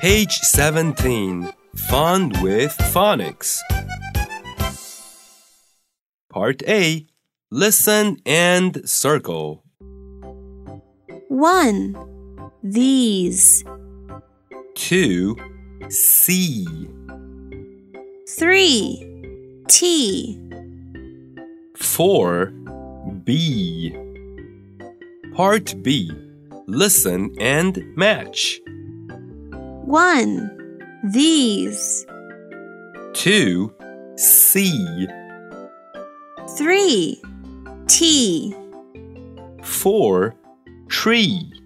Page 17. Fun with Phonics. Part A. Listen and circle. 1. These. 2. See. 3. T. 4. B. Part B. Listen and match. 1. These. 2. See. 3. T. 4. Tree.